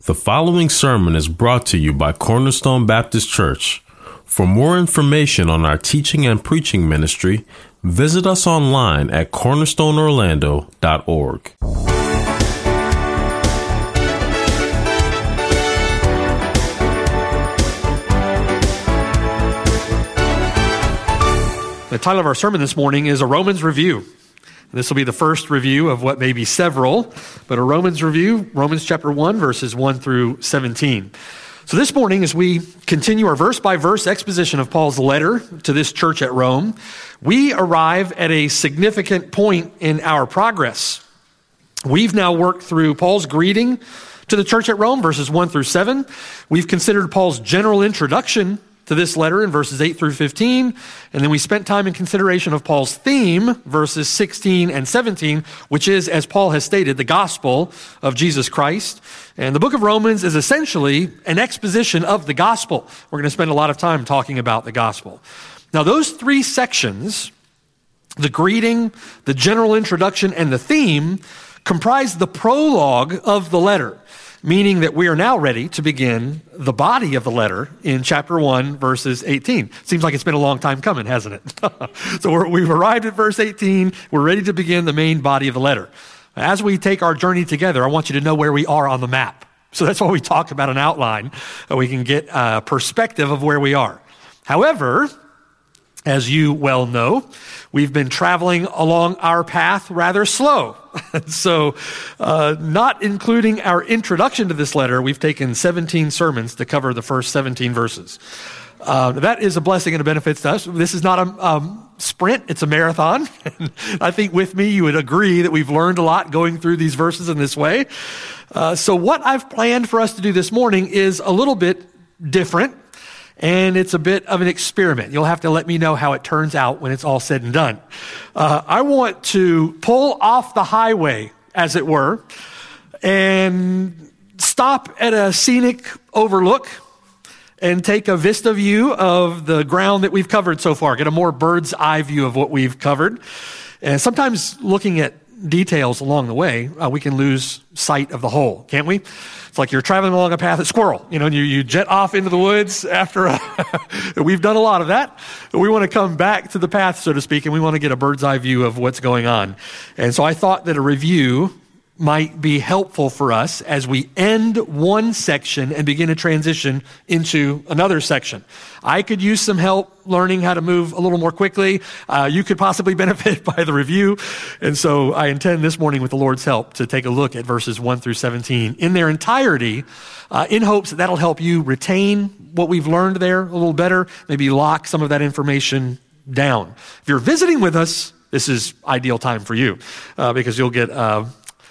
The following sermon is brought to you by Cornerstone Baptist Church. For more information on our teaching and preaching ministry, visit us online at cornerstoneorlando.org. The title of our sermon this morning is A Romans Review. This will be the first review of what may be several, but a Romans review, Romans chapter 1, verses 1 through 17. So this morning, as we continue our verse-by-verse exposition of Paul's letter to this church at Rome, we arrive at a significant point in our progress. We've now worked through Paul's greeting to the church at Rome, verses 1 through 7. We've considered Paul's general introduction to this letter in verses 8 through 15, and then we spent time in consideration of Paul's theme, verses 16 and 17, which is, as Paul has stated, the gospel of Jesus Christ. And the book of Romans is essentially an exposition of the gospel. We're going to spend a lot of time talking about the gospel. Now, those three sections, the greeting, the general introduction, and the theme, comprise the prologue of the letter, meaning that we are now ready to begin the body of the letter in chapter 1, verses 18. Seems like it's been a long time coming, hasn't it? So we've arrived at verse 18. We're ready to begin the main body of the letter. As we take our journey together, I want you to know where we are on the map. So that's why we talk about an outline, so we can get a perspective of where we are. However, as you well know, we've been traveling along our path rather slow. So not including our introduction to this letter, we've taken 17 sermons to cover the first 17 verses. That is a blessing and a benefit to us. This is not a sprint, it's a marathon. I think with me you would agree that we've learned a lot going through these verses in this way. So what I've planned for us to do this morning is a little bit different. And it's a bit of an experiment. You'll have to let me know how it turns out when it's all said and done. I want to pull off the highway, as it were, and stop at a scenic overlook and take a vista view of the ground that we've covered so far, get a more bird's eye view of what we've covered. And sometimes looking at details along the way, we can lose sight of the whole, can't we? It's like you're traveling along a path at squirrel, and you jet off into the woods after we've done a lot of that. But we want to come back to the path, so to speak, and we want to get a bird's eye view of what's going on. And so I thought that a review might be helpful for us as we end one section and begin a transition into another section. I could use some help learning how to move a little more quickly. You could possibly benefit by the review. And so I intend this morning, with the Lord's help, to take a look at verses 1 through 17 in their entirety, in hopes that that'll help you retain what we've learned there a little better, maybe lock some of that information down. If you're visiting with us, this is ideal time for you, because you'll get a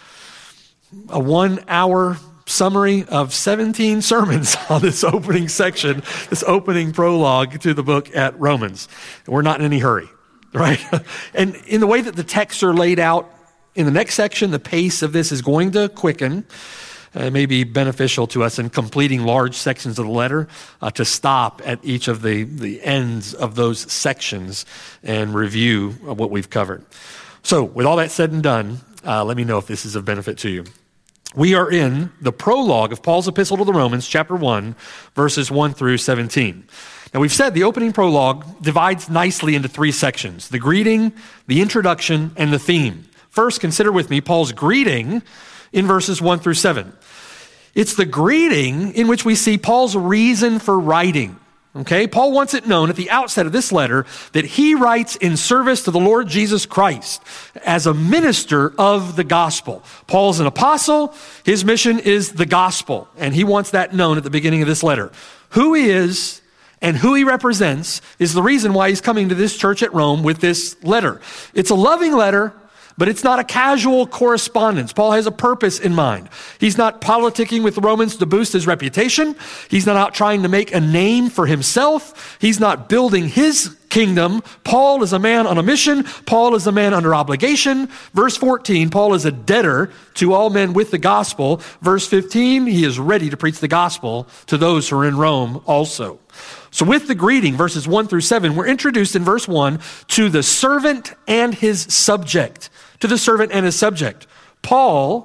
1-hour summary of 17 sermons on this opening section, this opening prologue to the book at Romans. We're not in any hurry, right? And in the way that the texts are laid out in the next section, the pace of this is going to quicken. It may be beneficial to us in completing large sections of the letter to stop at each of the ends of those sections and review what we've covered. So with all that said and done, let me know if this is of benefit to you. We are in the prologue of Paul's epistle to the Romans, chapter 1, verses 1 through 17. Now, we've said the opening prologue divides nicely into three sections: the greeting, the introduction, and the theme. First, consider with me Paul's greeting in verses 1 through 7. It's the greeting in which we see Paul's reason for writing. Okay, Paul wants it known at the outset of this letter that he writes in service to the Lord Jesus Christ as a minister of the gospel. Paul's an apostle. His mission is the gospel, and he wants that known at the beginning of this letter. Who he is and who he represents is the reason why he's coming to this church at Rome with this letter. It's a loving letter, but it's not a casual correspondence. Paul has a purpose in mind. He's not politicking with the Romans to boost his reputation. He's not out trying to make a name for himself. He's not building his kingdom. Paul is a man on a mission. Paul is a man under obligation. Verse 14, Paul is a debtor to all men with the gospel. Verse 15, he is ready to preach the gospel to those who are in Rome also. So with the greeting, verses 1 through 7, we're introduced in verse 1 to the servant and his subject. To the servant and his subject. Paul,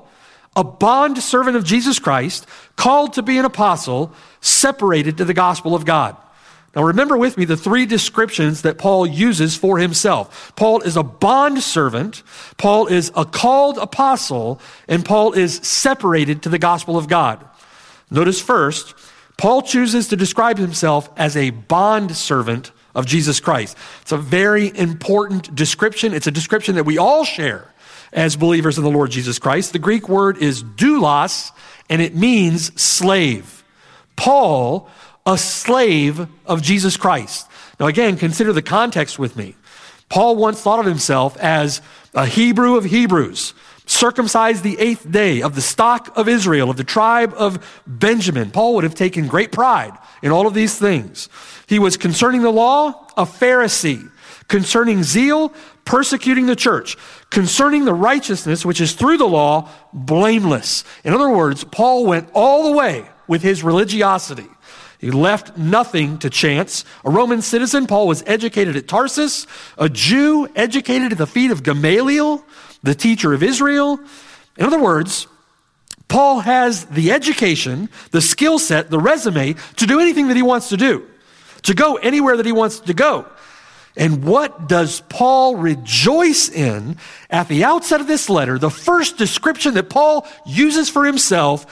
a bond servant of Jesus Christ, called to be an apostle, separated to the gospel of God. Now remember with me the three descriptions that Paul uses for himself. Paul is a bond servant, Paul is a called apostle, and Paul is separated to the gospel of God. Notice first, Paul chooses to describe himself as a bond servant of Jesus Christ. It's a very important description. It's a description that we all share as believers in the Lord Jesus Christ. The Greek word is doulos, and it means slave. Paul, a slave of Jesus Christ. Now again, consider the context with me. Paul once thought of himself as a Hebrew of Hebrews, circumcised the 8th day, of the stock of Israel, of the tribe of Benjamin. Paul would have taken great pride in all of these things. He was, concerning the law, a Pharisee. Concerning zeal, persecuting the church. Concerning the righteousness, which is through the law, blameless. In other words, Paul went all the way with his religiosity. He left nothing to chance. A Roman citizen, Paul was educated at Tarsus. A Jew, educated at the feet of Gamaliel, the teacher of Israel. In other words, Paul has the education, the skill set, the resume to do anything that he wants to do, to go anywhere that he wants to go. And what does Paul rejoice in at the outset of this letter? The first description that Paul uses for himself: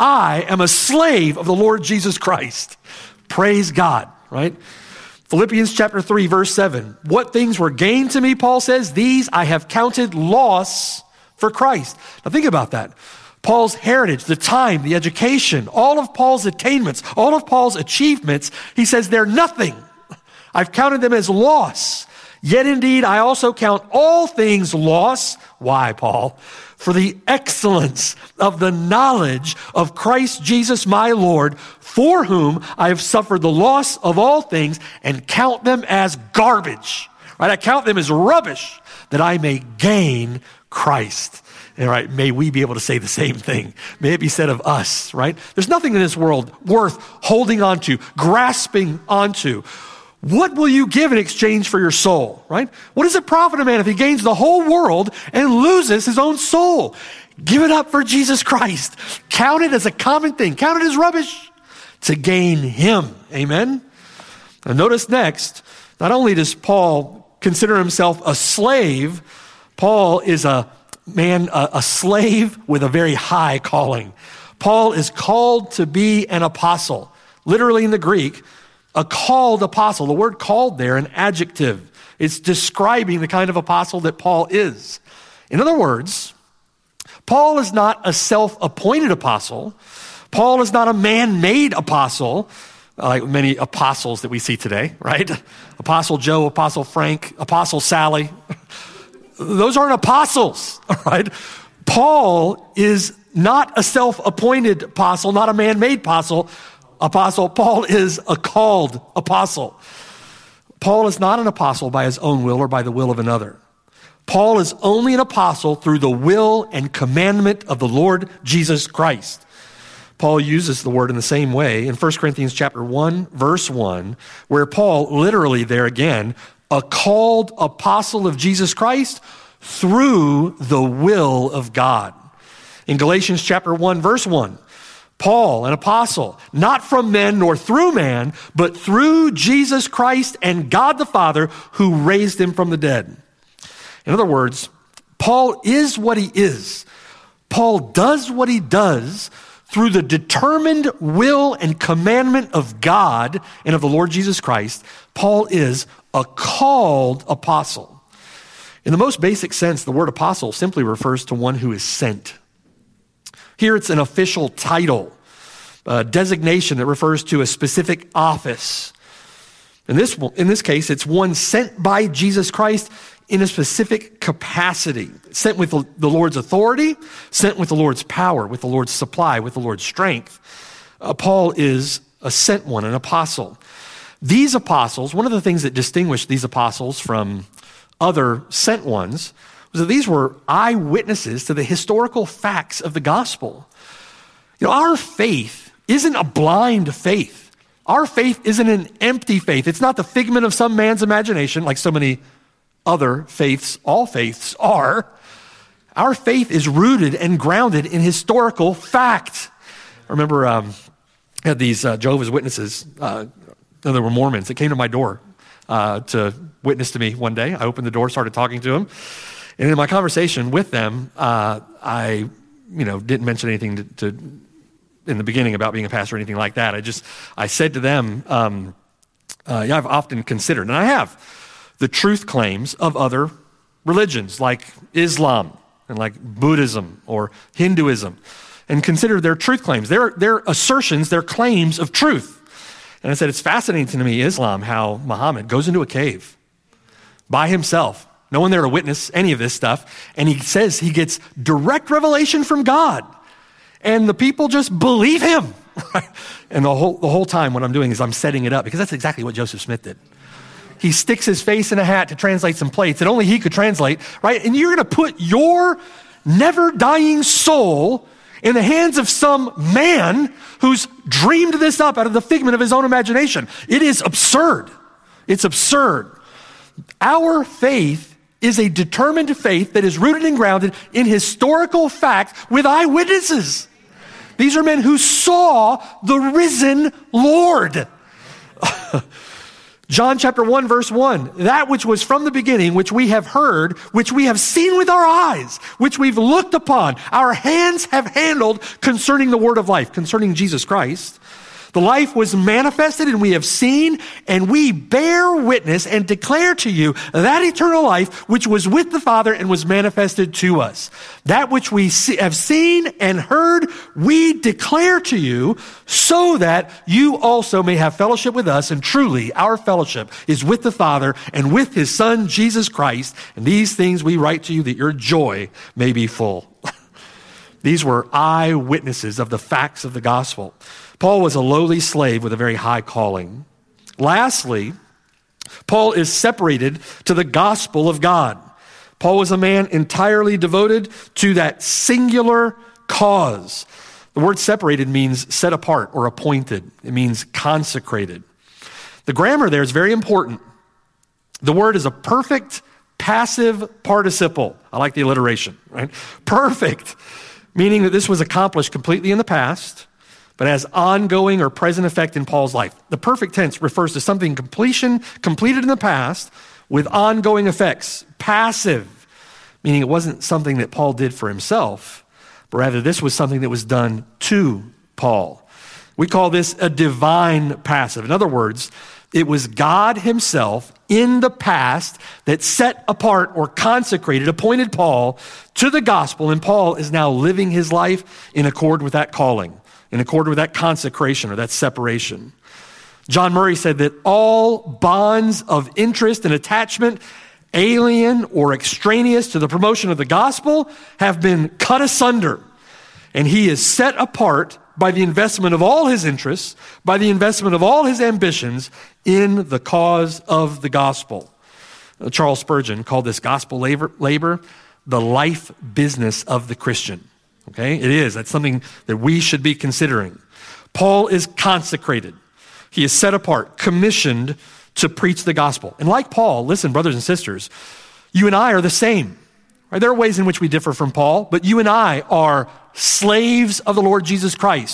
I am a slave of the Lord Jesus Christ. Praise God, right? Philippians chapter 3, verse 7. What things were gained to me, Paul says, these I have counted loss for Christ. Now think about that. Paul's heritage, the time, the education, all of Paul's attainments, all of Paul's achievements, he says they're nothing. I've counted them as loss. Yet indeed, I also count all things loss. Why, Paul? For the excellence of the knowledge of Christ Jesus my Lord, for whom I have suffered the loss of all things and count them as garbage. Right? I count them as rubbish that I may gain Christ. And right, may we be able to say the same thing. May it be said of us, right? There's nothing in this world worth holding on to, grasping onto. What will you give in exchange for your soul, right? What does it profit a man if he gains the whole world and loses his own soul? Give it up for Jesus Christ. Count it as a common thing. Count it as rubbish to gain him. Amen? Now notice next, not only does Paul consider himself a slave, Paul is a slave with a very high calling. Paul is called to be an apostle. Literally in the Greek, a called apostle. The word called there, an adjective. It's describing the kind of apostle that Paul is. In other words, Paul is not a self-appointed apostle. Paul is not a man-made apostle, like many apostles that we see today, right? Apostle Joe, Apostle Frank, Apostle Sally. Those aren't apostles, right? Paul is not a self-appointed apostle, not a man-made apostle. Paul is a called apostle. Paul is not an apostle by his own will or by the will of another. Paul is only an apostle through the will and commandment of the Lord Jesus Christ. Paul uses the word in the same way in 1 Corinthians chapter 1, verse 1, where Paul literally there again, a called apostle of Jesus Christ through the will of God. In Galatians chapter 1, verse 1, Paul, an apostle, not from men nor through man, but through Jesus Christ and God the Father who raised him from the dead. In other words, Paul is what he is. Paul does what he does through the determined will and commandment of God and of the Lord Jesus Christ. Paul is a called apostle. In the most basic sense, the word apostle simply refers to one who is sent. Here it's an official title, a designation that refers to a specific office. In this case, it's one sent by Jesus Christ in a specific capacity, sent with the Lord's authority, sent with the Lord's power, with the Lord's supply, with the Lord's strength. Paul is a sent one, an apostle. These apostles, one of the things that distinguished these apostles from other sent ones was that these were eyewitnesses to the historical facts of the gospel. You know, our faith isn't a blind faith. Our faith isn't an empty faith. It's not the figment of some man's imagination like so many other faiths, all faiths are. Our faith is rooted and grounded in historical fact. I remember I had these Jehovah's Witnesses, they were Mormons, that came to my door to witness to me one day. I opened the door, started talking to them. And in my conversation with them, I didn't mention anything to in the beginning about being a pastor or anything like that. I said to them, I've often considered, and I have, the truth claims of other religions like Islam and like Buddhism or Hinduism, and consider their truth claims, their assertions, their claims of truth. And I said, it's fascinating to me, Islam, how Muhammad goes into a cave by himself, no one there to witness any of this stuff, and he says he gets direct revelation from God, and the people just believe him. Right? And the whole time what I'm doing is I'm setting it up, because that's exactly what Joseph Smith did. He sticks his face in a hat to translate some plates that only he could translate, right? And you're going to put your never-dying soul in the hands of some man who's dreamed this up out of the figment of his own imagination. It is absurd. It's absurd. Our faith is a determined faith that is rooted and grounded in historical fact with eyewitnesses. These are men who saw the risen Lord. John chapter 1, verse 1, that which was from the beginning, which we have heard, which we have seen with our eyes, which we've looked upon, our hands have handled concerning the word of life, concerning Jesus Christ. The life was manifested, and we have seen, and we bear witness and declare to you that eternal life which was with the Father and was manifested to us. That which we have seen and heard, we declare to you, so that you also may have fellowship with us. And truly, our fellowship is with the Father and with his Son, Jesus Christ. And these things we write to you, that your joy may be full. These were eyewitnesses of the facts of the gospel. Paul was a lowly slave with a very high calling. Lastly, Paul is separated to the gospel of God. Paul was a man entirely devoted to that singular cause. The word separated means set apart or appointed. It means consecrated. The grammar there is very important. The word is a perfect passive participle. I like the alliteration, right? Perfect, meaning that this was accomplished completely in the past, but has ongoing or present effect in Paul's life. The perfect tense refers to something completed in the past with ongoing effects. Passive, meaning it wasn't something that Paul did for himself, but rather this was something that was done to Paul. We call this a divine passive. In other words, it was God himself in the past that set apart or consecrated, appointed Paul to the gospel, and Paul is now living his life in accord with that calling, in accord with that consecration or that separation. John Murray said that all bonds of interest and attachment, alien or extraneous to the promotion of the gospel, have been cut asunder. And he is set apart by the investment of all his interests, by the investment of all his ambitions in the cause of the gospel. Charles Spurgeon called this gospel labor the life business of the Christian. Okay, it is. That's something that we should be considering. Paul is consecrated. He is set apart, commissioned to preach the gospel. And like Paul, listen, brothers and sisters, you and I are the same. Right? There are ways in which we differ from Paul, but you and I are slaves of the Lord Jesus Christ,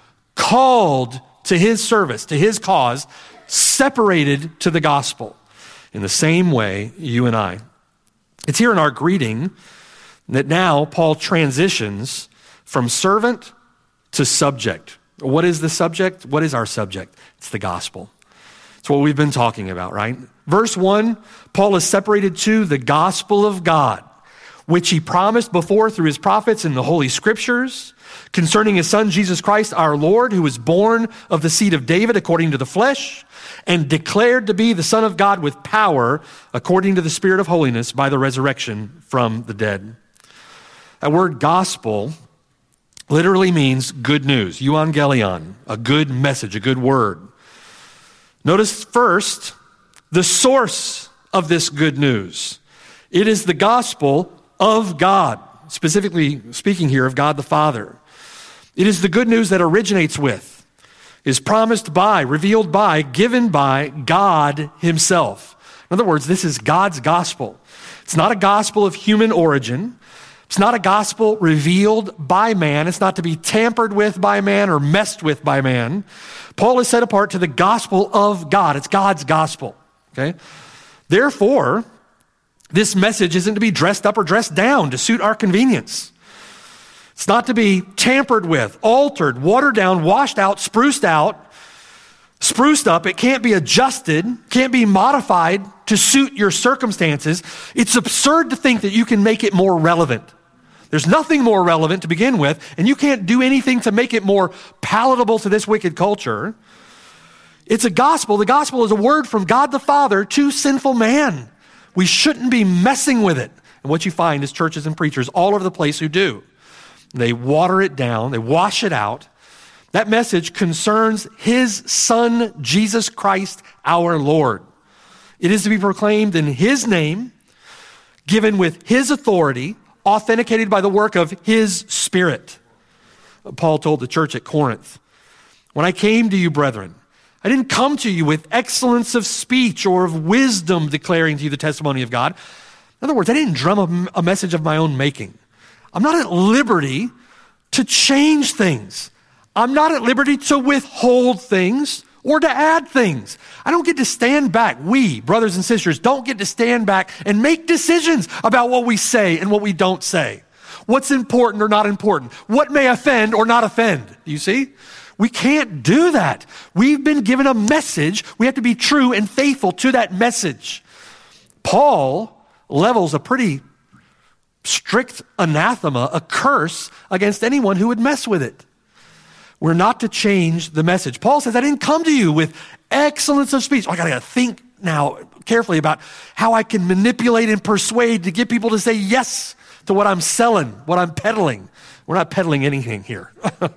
called to his service, to his cause, separated to the gospel. In the same way, you and I. It's here in our greeting that now Paul transitions from servant to subject. What is the subject? What is our subject? It's the gospel. It's what we've been talking about, right? Verse 1, Paul is separated to the gospel of God, which he promised before through his prophets in the Holy Scriptures, concerning his Son, Jesus Christ, our Lord, who was born of the seed of David according to the flesh, and declared to be the Son of God with power according to the Spirit of holiness by the resurrection from the dead. That word gospel literally means good news, euangelion, a good message, a good word. Notice first the source of this good news. It is the gospel of God, specifically speaking here of God the Father. It is the good news that originates with, is promised by, revealed by, given by God himself. In other words, this is God's gospel. It's not a gospel of human origin, It's not a gospel revealed by man. It's not to be tampered with by man or messed with by man. Paul is set apart to the gospel of God. It's God's gospel, okay? Therefore, this message isn't to be dressed up or dressed down to suit our convenience. It's not to be tampered with, altered, watered down, washed out, spruced up. It can't be adjusted, can't be modified to suit your circumstances. It's absurd to think that you can make it more relevant. There's nothing more relevant to begin with, and you can't do anything to make it more palatable to this wicked culture. It's a gospel. The gospel is a word from God the Father to sinful man. We shouldn't be messing with it. And what you find is churches and preachers all over the place who do. They water it down, they wash it out. That message concerns his Son, Jesus Christ, our Lord. It is to be proclaimed in his name, given with his authority, authenticated by the work of his Spirit. Paul told the church at Corinth, when I came to you, brethren, I didn't come to you with excellence of speech or of wisdom declaring to you the testimony of God. In other words, I didn't drum a message of my own making. I'm not at liberty to change things. I'm not at liberty to withhold things or to add things. I don't get to stand back. We, brothers and sisters, don't get to stand back and make decisions about what we say and what we don't say. What's important or not important. What may offend or not offend. Do you see? We can't do that. We've been given a message. We have to be true and faithful to that message. Paul levels a pretty strict anathema, a curse against anyone who would mess with it. We're not to change the message. Paul says, I didn't come to you with excellence of speech. I got to think now carefully about how I can manipulate and persuade to get people to say yes to what I'm selling, what I'm peddling. We're not peddling anything here.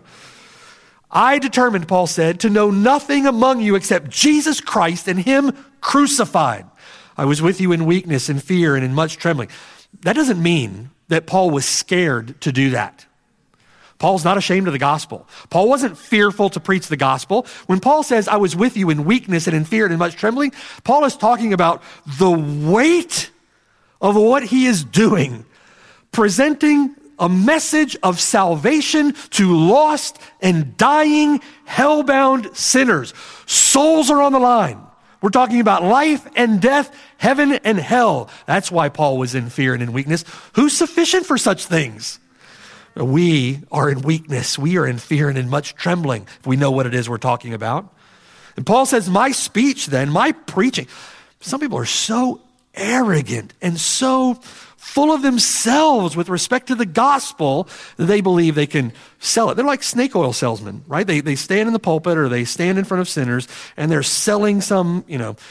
I determined, Paul said, to know nothing among you except Jesus Christ and him crucified. I was with you in weakness and fear and in much trembling. That doesn't mean that Paul was scared to do that. Paul's not ashamed of the gospel. Paul wasn't fearful to preach the gospel. When Paul says, I was with you in weakness and in fear and in much trembling, Paul is talking about the weight of what he is doing, presenting a message of salvation to lost and dying, hell-bound sinners. Souls are on the line. We're talking about life and death, heaven and hell. That's why Paul was in fear and in weakness. Who's sufficient for such things? We are in weakness. We are in fear and in much trembling. If we know what it is we're talking about. And Paul says, my speech then, my preaching. Some people are so arrogant and so full of themselves with respect to the gospel that they believe they can sell it. They're like snake oil salesmen, right? They stand in the pulpit or they stand in front of sinners and they're selling some,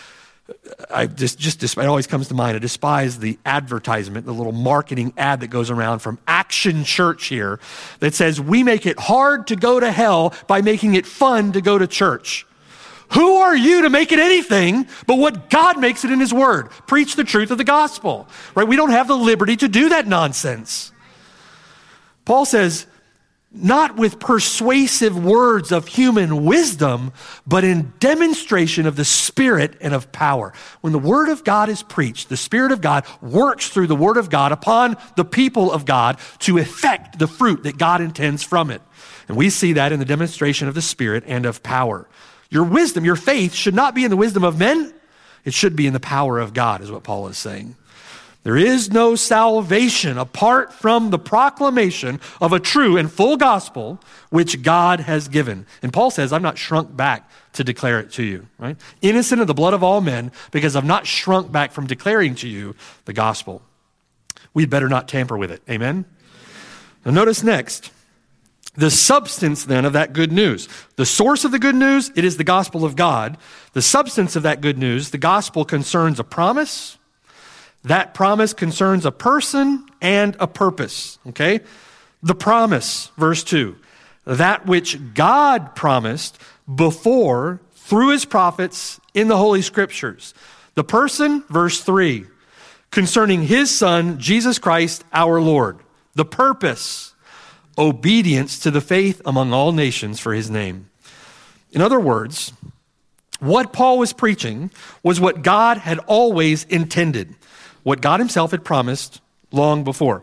it always comes to mind. I despise the advertisement, the little marketing ad that goes around from Action Church here that says, we make it hard to go to hell by making it fun to go to church. Who are you to make it anything but what God makes it in his word? Preach the truth of the gospel, right? We don't have the liberty to do that nonsense. Paul says, not with persuasive words of human wisdom, but in demonstration of the Spirit and of power. When the Word of God is preached, the Spirit of God works through the Word of God upon the people of God to effect the fruit that God intends from it. And we see that in the demonstration of the Spirit and of power. Your wisdom, your faith should not be in the wisdom of men. It should be in the power of God, is what Paul is saying. There is no salvation apart from the proclamation of a true and full gospel which God has given. And Paul says, I've not shrunk back to declare it to you, right? Innocent of the blood of all men, because I've not shrunk back from declaring to you the gospel. We'd better not tamper with it. Amen? Now notice next, the substance then of that good news. The source of the good news, it is the gospel of God. The substance of that good news, the gospel concerns a promise. That promise concerns a person and a purpose, okay? The promise, verse 2, that which God promised before through his prophets in the Holy Scriptures. The person, verse 3, concerning his Son, Jesus Christ, our Lord. The purpose, obedience to the faith among all nations for his name. In other words, what Paul was preaching was what God had always intended. What God himself had promised long before.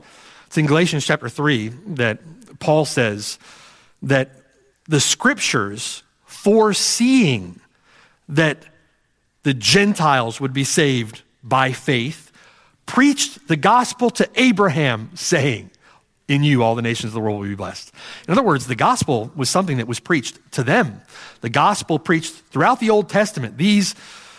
It's in Galatians chapter 3 that Paul says that the scriptures, foreseeing that the Gentiles would be saved by faith, preached the gospel to Abraham, saying, in you all the nations of the world will be blessed. In other words, the gospel was something that was preached to them. The gospel preached throughout the Old Testament, these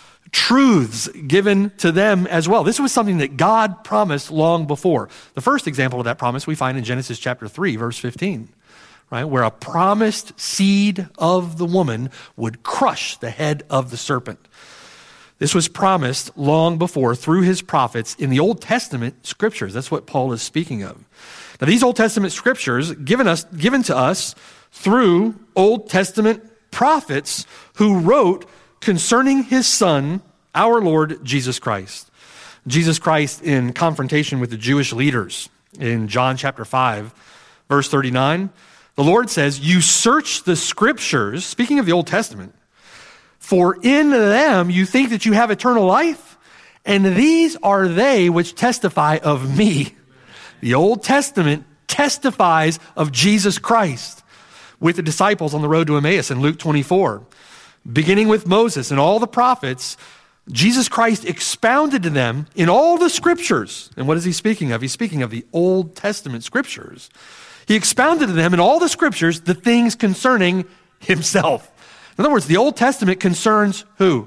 truths given to them as well. This was something that God promised long before. The first example of that promise we find in Genesis chapter 3, verse 15, right? Where a promised seed of the woman would crush the head of the serpent. This was promised long before through his prophets in the Old Testament scriptures. That's what Paul is speaking of. Now, these Old Testament scriptures given to us through Old Testament prophets who wrote concerning his son, our Lord Jesus Christ. Jesus Christ in confrontation with the Jewish leaders in John chapter 5, verse 39, the Lord says, you search the scriptures, speaking of the Old Testament, for in them you think that you have eternal life, and these are they which testify of me. The Old Testament testifies of Jesus Christ with the disciples on the road to Emmaus in Luke 24. Beginning with Moses and all the prophets, Jesus Christ expounded to them in all the scriptures. And what is he speaking of? He's speaking of the Old Testament scriptures. He expounded to them in all the scriptures the things concerning himself. In other words, the Old Testament concerns who?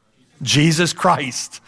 Jesus Christ.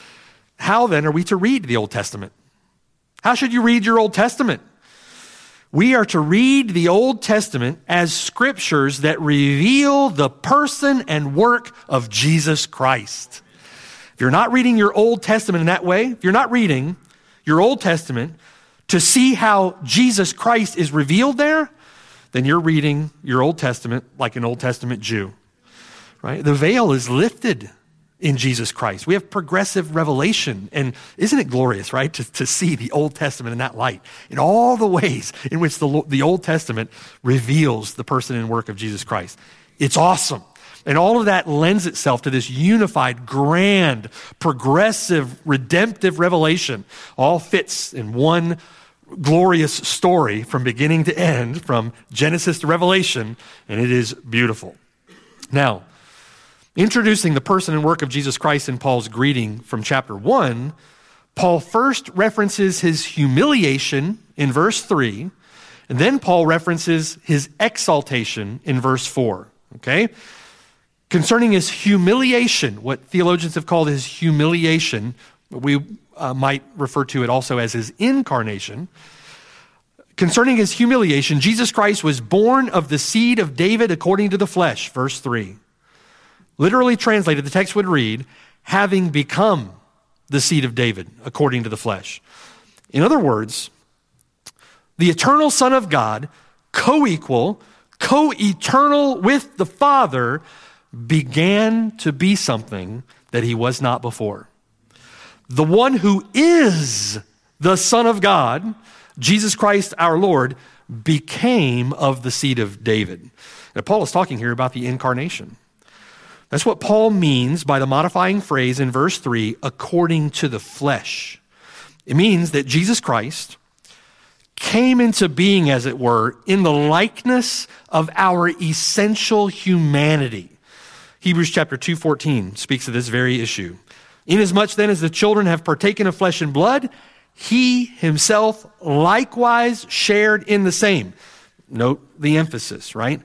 How then are we to read the Old Testament? How should you read your Old Testament? We are to read the Old Testament as scriptures that reveal the person and work of Jesus Christ. If you're not reading your Old Testament in that way, if you're not reading your Old Testament to see how Jesus Christ is revealed there, then you're reading your Old Testament like an Old Testament Jew, right? The veil is lifted in Jesus Christ. We have progressive revelation. And isn't it glorious, right, to see the Old Testament in that light, in all the ways in which the Old Testament reveals the person and work of Jesus Christ. It's awesome. And all of that lends itself to this unified, grand, progressive, redemptive revelation. All fits in one glorious story from beginning to end, from Genesis to Revelation, and it is beautiful. Now, introducing the person and work of Jesus Christ in Paul's greeting from chapter 1, Paul first references his humiliation in verse 3, and then Paul references his exaltation in verse 4, okay? Concerning his humiliation, what theologians have called his humiliation, we might refer to it also as his incarnation. Concerning his humiliation, Jesus Christ was born of the seed of David according to the flesh, verse 3. Literally translated, the text would read, having become the seed of David according to the flesh. In other words, the eternal Son of God, co-equal, co-eternal with the Father, began to be something that he was not before. The one who is the Son of God, Jesus Christ our Lord, became of the seed of David. Now, Paul is talking here about the incarnation. That's what Paul means by the modifying phrase in verse 3, according to the flesh. It means that Jesus Christ came into being, as it were, in the likeness of our essential humanity. Hebrews chapter 2:14 speaks of this very issue. Inasmuch then as the children have partaken of flesh and blood, he himself likewise shared in the same. Note the emphasis, right?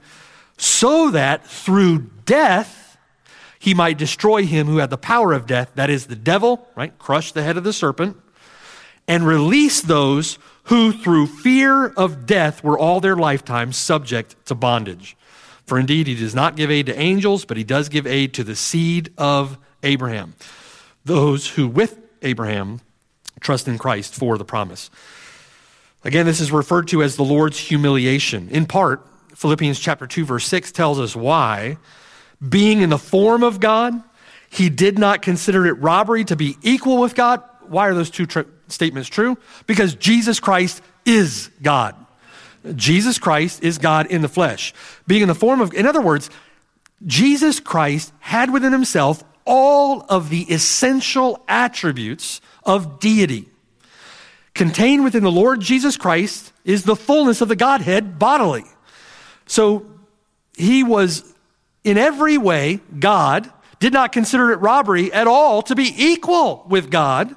So that through death, he might destroy him who had the power of death, that is the devil, right? Crush the head of the serpent, and release those who through fear of death were all their lifetime subject to bondage. For indeed, he does not give aid to angels, but he does give aid to the seed of Abraham, those who with Abraham trust in Christ for the promise. Again, this is referred to as the Lord's humiliation. In part, Philippians chapter 2, verse 6 tells us why. Being in the form of God, he did not consider it robbery to be equal with God. Why are those two statements true? Because Jesus Christ is God. Jesus Christ is God in the flesh. Being in the form of, in other words, Jesus Christ had within himself all of the essential attributes of deity. Contained within the Lord Jesus Christ is the fullness of the Godhead bodily. So he was in every way God, did not consider it robbery at all to be equal with God,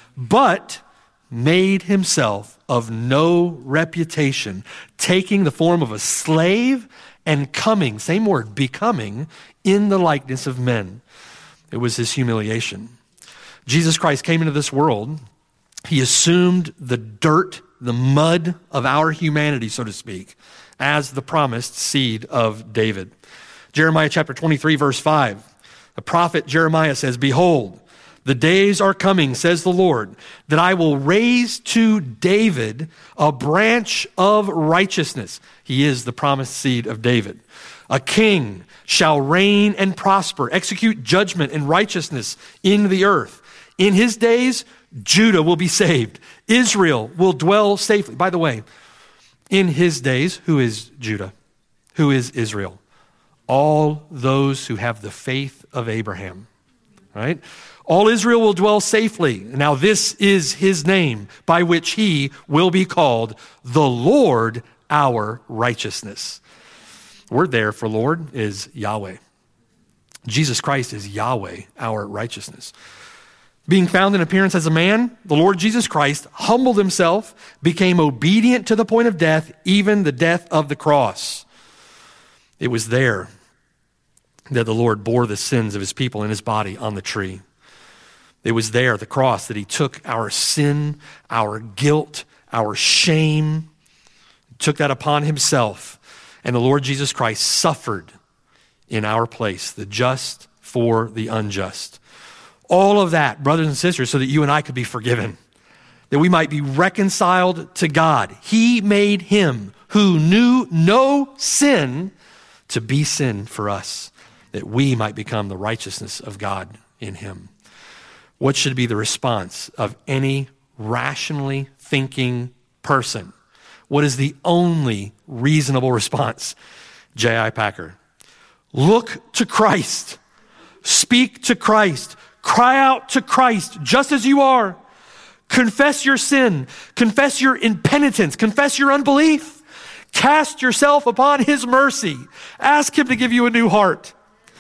but made himself of no reputation, taking the form of a slave and coming, same word, becoming, in the likeness of men. It was his humiliation. Jesus Christ came into this world. He assumed the dirt, the mud of our humanity, so to speak, as the promised seed of David. Jeremiah chapter 23, verse 5, the prophet Jeremiah says, "Behold, the days are coming, says the Lord, that I will raise to David a branch of righteousness." He is the promised seed of David. "A king shall reign and prosper, execute judgment and righteousness in the earth. In his days, Judah will be saved. Israel will dwell safely." By the way, in his days, who is Judah? Who is Israel? All those who have the faith of Abraham, right? "All Israel will dwell safely. Now this is his name by which he will be called, the Lord our righteousness." The word there for Lord is Yahweh. Jesus Christ is Yahweh, our righteousness. Being found in appearance as a man, the Lord Jesus Christ humbled himself, became obedient to the point of death, even the death of the cross. It was there that the Lord bore the sins of his people in his body on the tree. It was there, the cross, that he took our sin, our guilt, our shame, took that upon himself. And the Lord Jesus Christ suffered in our place, the just for the unjust. All of that, brothers and sisters, so that you and I could be forgiven, that we might be reconciled to God. He made him who knew no sin to be sin for us, that we might become the righteousness of God in him. What should be the response of any rationally thinking person? What is the only reasonable response? J.I. Packer. Look to Christ. Speak to Christ. Cry out to Christ just as you are. Confess your sin. Confess your impenitence. Confess your unbelief. Cast yourself upon his mercy. Ask him to give you a new heart,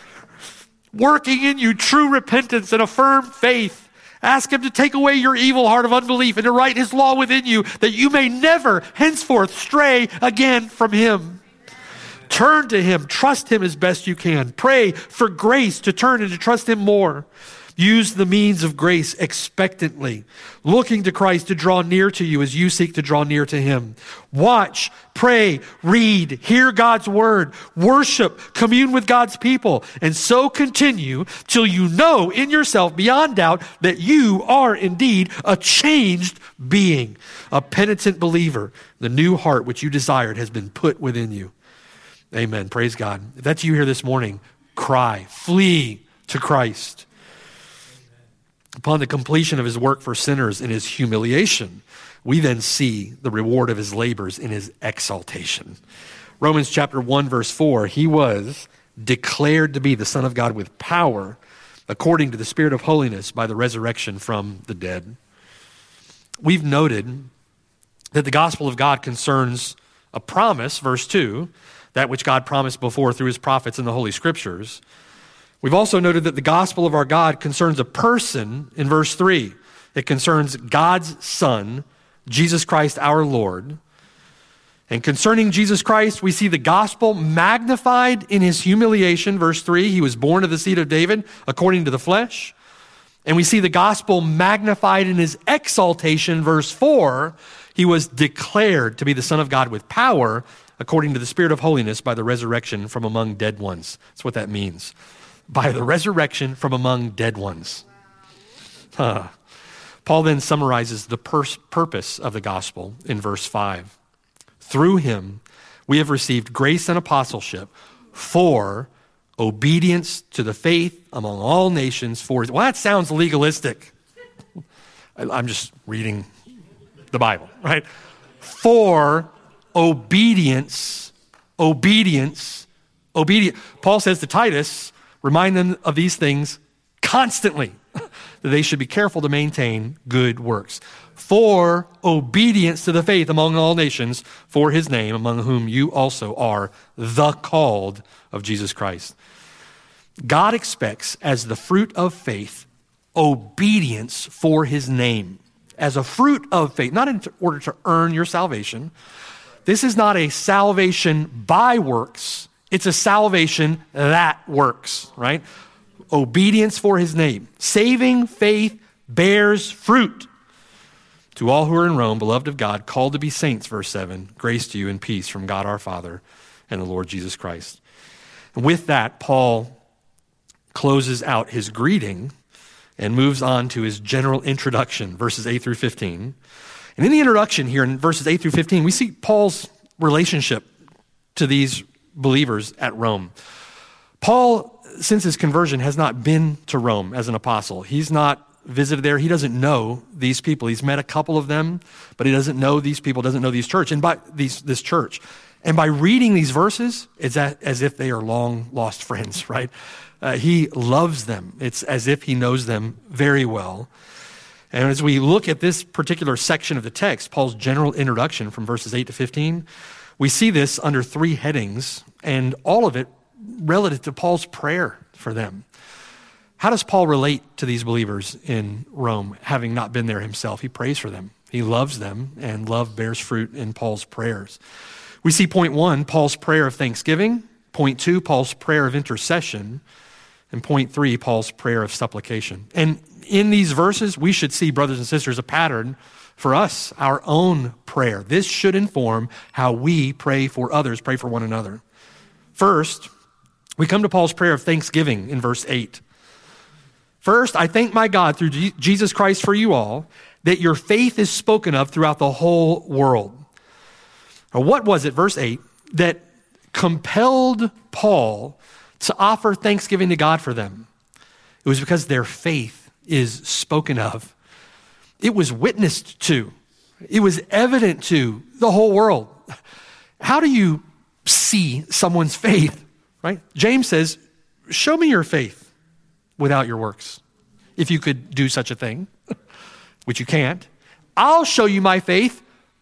working in you true repentance and a firm faith. Ask him to take away your evil heart of unbelief and to write his law within you, that you may never henceforth stray again from him. Turn to him. Trust him as best you can. Pray for grace to turn and to trust him more. Use the means of grace expectantly, looking to Christ to draw near to you as you seek to draw near to him. Watch, pray, read, hear God's word, worship, commune with God's people, and so continue till you know in yourself beyond doubt that you are indeed a changed being, a penitent believer. The new heart which you desired has been put within you. Amen. Praise God. If that's you here this morning, cry, flee to Christ. Upon the completion of his work for sinners in his humiliation, we then see the reward of his labors in his exaltation. Romans chapter 1, verse 4, he was declared to be the Son of God with power according to the Spirit of holiness by the resurrection from the dead. We've noted that the gospel of God concerns a promise, verse 2, that which God promised before through his prophets in the Holy Scriptures. We've also noted that the gospel of our God concerns a person in verse 3. It concerns God's Son, Jesus Christ our Lord. And concerning Jesus Christ, we see the gospel magnified in his humiliation, verse 3. He was born of the seed of David according to the flesh. And we see the gospel magnified in his exaltation, verse 4. He was declared to be the Son of God with power according to the Spirit of holiness by the resurrection from among dead ones. That's what that means. By the resurrection from among dead ones. Paul then summarizes the purpose of the gospel in verse 5. Through him, we have received grace and apostleship for obedience to the faith among all nations. Well, that sounds legalistic. I'm just reading the Bible, right? For obedience. Paul says to Titus, remind them of these things constantly. that they should be careful to maintain good works for obedience to the faith among all nations for his name, among whom you also are the called of Jesus Christ. God expects as the fruit of faith, obedience for his name. As a fruit of faith, not in order to earn your salvation. This is not a salvation by works. It's a salvation that works, right? Obedience for his name. Saving faith bears fruit. To all who are in Rome, beloved of God, called to be saints, verse 7, grace to you and peace from God our Father and the Lord Jesus Christ. And with that, Paul closes out his greeting and moves on to his general introduction, verses 8 through 15. And in the introduction here in verses 8 through 15, we see Paul's relationship to these believers at Rome. Paul, since his conversion, has not been to Rome as an apostle. He's not visited there. He doesn't know these people. He's met a couple of them, but he doesn't know these people, doesn't know this church. And by this church. And by reading these verses, it's as if they are long lost friends, right? He loves them. It's as if he knows them very well. And as we look at this particular section of the text, Paul's general introduction from verses 8 to 15, we see this under three headings, and all of it relative to Paul's prayer for them. How does Paul relate to these believers in Rome, having not been there himself? He prays for them. He loves them, and love bears fruit in Paul's prayers. We see point 1, Paul's prayer of thanksgiving. Point 2, Paul's prayer of intercession. And point 3, Paul's prayer of supplication. And in these verses, we should see, brothers and sisters, a pattern for us, our own prayer. This should inform how we pray for others, pray for one another. First, we come to Paul's prayer of thanksgiving in verse 8. First, I thank my God through Jesus Christ for you all, that your faith is spoken of throughout the whole world. Now, what was it, verse 8, that compelled Paul to offer thanksgiving to God for them? It was because their faith is spoken of. It was witnessed to. It was evident to the whole world. How do you see someone's faith, right? James says, show me your faith without your works. If you could do such a thing, which you can't, I'll show you my faith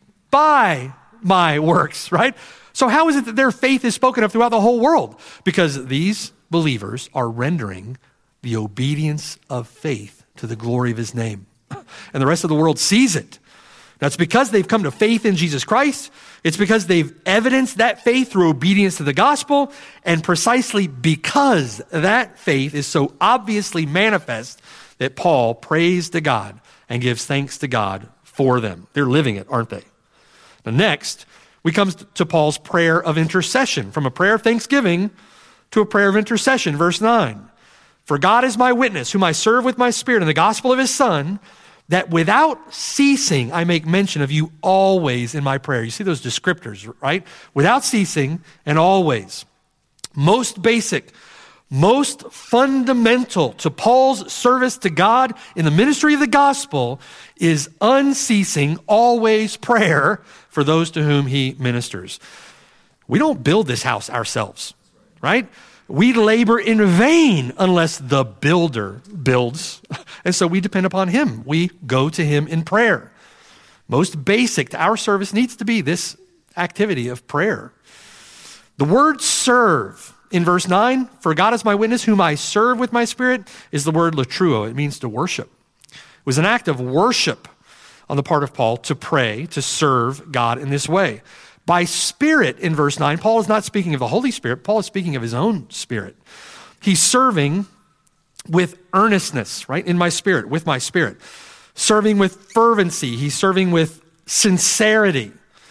by my works, right? So how is it that their faith is spoken of throughout the whole world? Because these believers are rendering the obedience of faith to the glory of his name. And the rest of the world sees it. That's because they've come to faith in Jesus Christ. It's because they've evidenced that faith through obedience to the gospel. And precisely because that faith is so obviously manifest that Paul prays to God and gives thanks to God for them. They're living it, aren't they? Now next, we come to Paul's prayer of intercession, from a prayer of thanksgiving to a prayer of intercession. Verse 9, for God is my witness, whom I serve with my spirit in the gospel of his Son, that without ceasing I make mention of you always in my prayer. You see those descriptors, right? Without ceasing and always. Most basic, most fundamental to Paul's service to God in the ministry of the gospel is unceasing, always prayer for those to whom he ministers. We don't build this house ourselves, right? We labor in vain unless the builder builds. And so we depend upon him. We go to him in prayer. Most basic to our service needs to be this activity of prayer. The word serve in verse 9, for God is my witness, whom I serve with my spirit, is the word latruo. It means to worship. It was an act of worship on the part of Paul to pray, to serve God in this way. By spirit, in verse 9, Paul is not speaking of the Holy Spirit. Paul is speaking of his own spirit. He's serving with earnestness, right? In my spirit, with my spirit. Serving with fervency. He's serving with sincerity,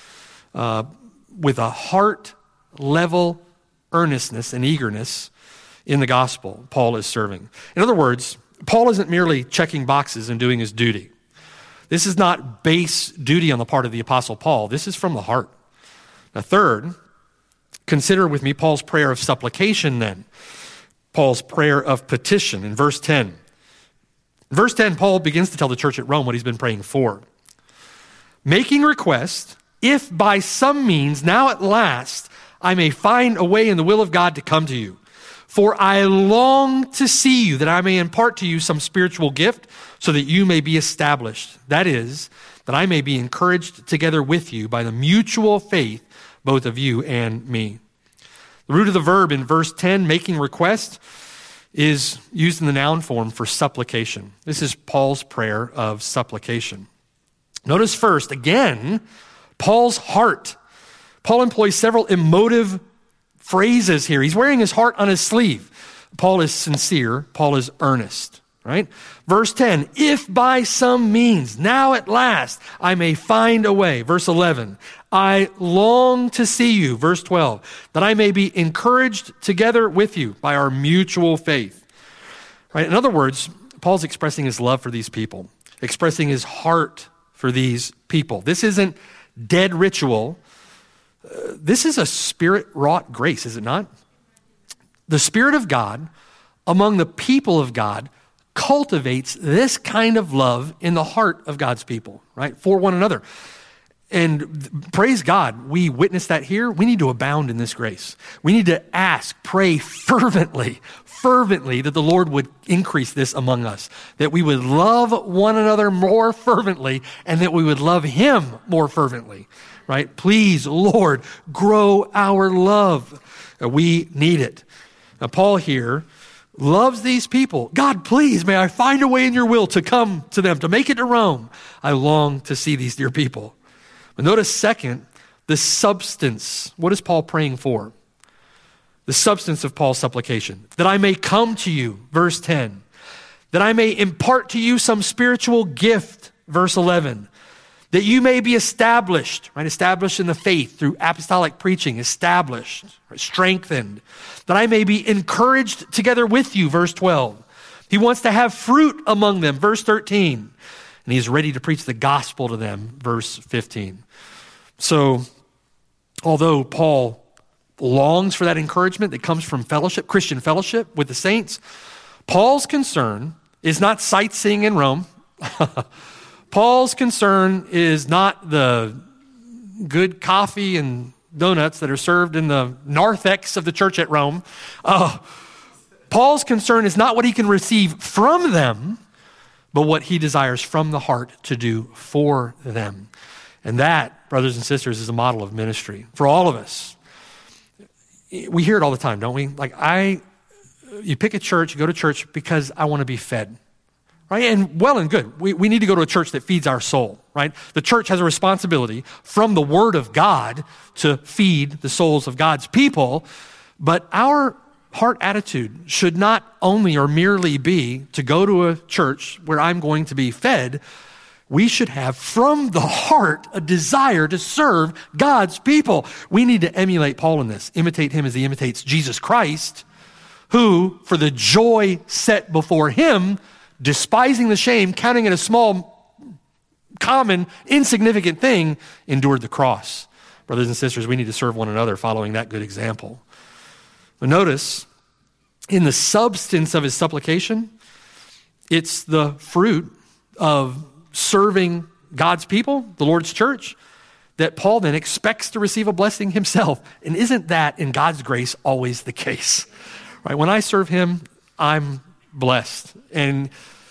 with a heart-level earnestness and eagerness in the gospel. Paul is serving. In other words, Paul isn't merely checking boxes and doing his duty. This is not base duty on the part of the Apostle Paul. This is from the heart. Now, third, consider with me Paul's prayer of supplication then. Paul's prayer of petition in verse 10. In verse 10, Paul begins to tell the church at Rome what he's been praying for. Making request, if by some means, now at last, I may find a way in the will of God to come to you. For I long to see you, that I may impart to you some spiritual gift, so that you may be established. That is, that I may be encouraged together with you by the mutual faith, both of you and me. The root of the verb in verse 10, making request, is used in the noun form for supplication. This is Paul's prayer of supplication. Notice first, again, Paul's heart. Paul employs several emotive phrases here. He's wearing his heart on his sleeve. Paul is sincere. Paul is earnest, right? Verse 10, if by some means, now at last, I may find a way. Verse 11, I long to see you. Verse 12, that I may be encouraged together with you by our mutual faith. Right? In other words, Paul's expressing his love for these people, expressing his heart for these people. This isn't dead ritual. This is a Spirit-wrought grace, is it not? The Spirit of God among the people of God cultivates this kind of love in the heart of God's people, right? For one another. And praise God, we witness that here. We need to abound in this grace. We need to ask, pray fervently that the Lord would increase this among us, that we would love one another more fervently, and that we would love Him more fervently, right? Please, Lord, grow our love. We need it. Now, Paul here loves these people. God, please, may I find a way in your will to come to them, to make it to Rome. I long to see these dear people. But notice second, the substance. What is Paul praying for? The substance of Paul's supplication. That I may come to you, verse 10. That I may impart to you some spiritual gift, verse 11. That you may be established, right? Established in the faith through apostolic preaching, established, right? Strengthened. That I may be encouraged together with you, verse 12. He wants to have fruit among them, verse 13. And he's ready to preach the gospel to them, verse 15. So, although Paul longs for that encouragement that comes from fellowship, Christian fellowship with the saints, Paul's concern is not sightseeing in Rome. Paul's concern is not the good coffee and donuts that are served in the narthex of the church at Rome. Paul's concern is not what he can receive from them, but what he desires from the heart to do for them. And that, brothers and sisters, is a model of ministry for all of us. We hear it all the time, don't we? You pick a church, you go to church because I want to be fed. Right? And well and good. We need to go to a church that feeds our soul, right? The church has a responsibility from the Word of God to feed the souls of God's people, but our heart attitude should not only or merely be to go to a church where I'm going to be fed. We should have from the heart a desire to serve God's people. We need to emulate Paul in this, imitate him as he imitates Jesus Christ, who, for the joy set before him, despising the shame, counting it a small, common, insignificant thing, endured the cross. Brothers and sisters, we need to serve one another following that good example. But notice, in the substance of his supplication, it's the fruit of serving God's people, the Lord's church, that Paul then expects to receive a blessing himself. And isn't that, in God's grace, always the case? Right? When I serve him, I'm blessed. And,